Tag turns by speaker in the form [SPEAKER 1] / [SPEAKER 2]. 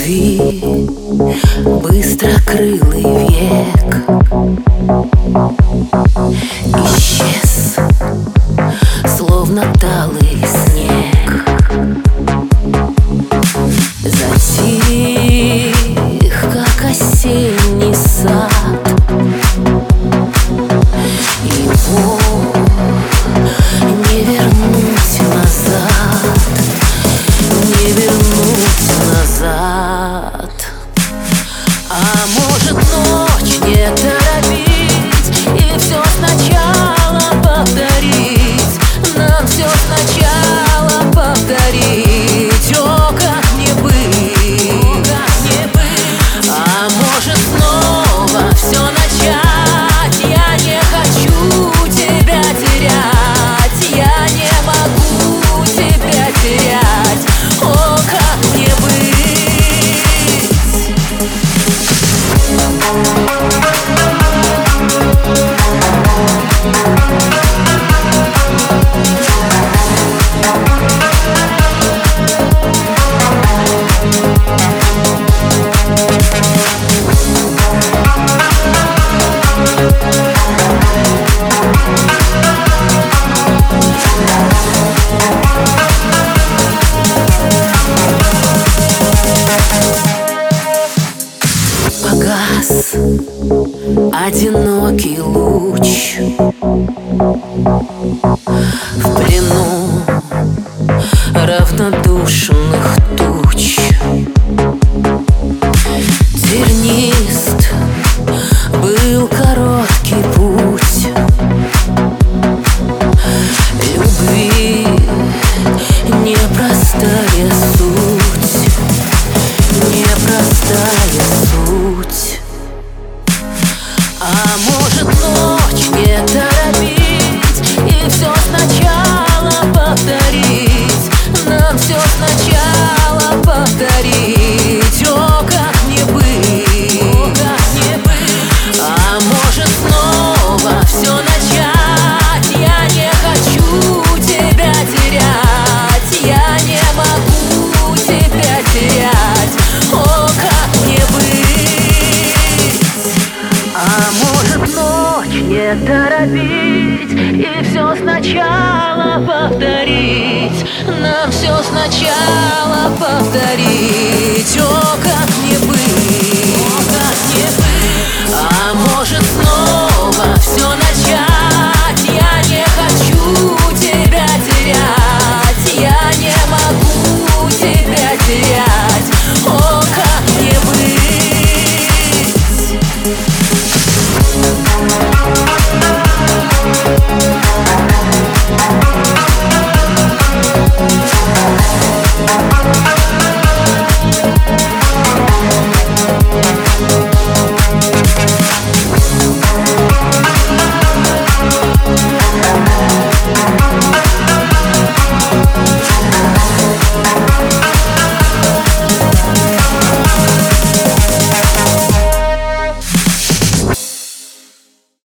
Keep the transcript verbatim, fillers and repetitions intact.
[SPEAKER 1] любви быстрокрылый век исчез, словно талый снег. Затих, как осенний сад, его не вернуть назад, не вернуть назад. А может, ночь не торопить и все сначала повторить, нам все сначала повторить. О, как не быть, о, как не быть. А может, снова все начать. Я не хочу тебя терять, я не могу тебя терять. О, как не быть. Погас одинокий луч в плену равнодушных туч. Тернист был короткий путь любви, непростая суть, непростая суть. А может, ночь не торопить и все сначала повторить, нам все сначала повторить. О, как не быть, о, как не быть. А может, снова все начать. Я не хочу тебя терять, я не могу тебя терять. О, как не быть. А может, ночь не торопить и все сначала повторить, нам все сначала повторить. О, как не быть, о, как не быть. А может, снова все начать. Я не хочу тебя терять, я не могу тебя терять.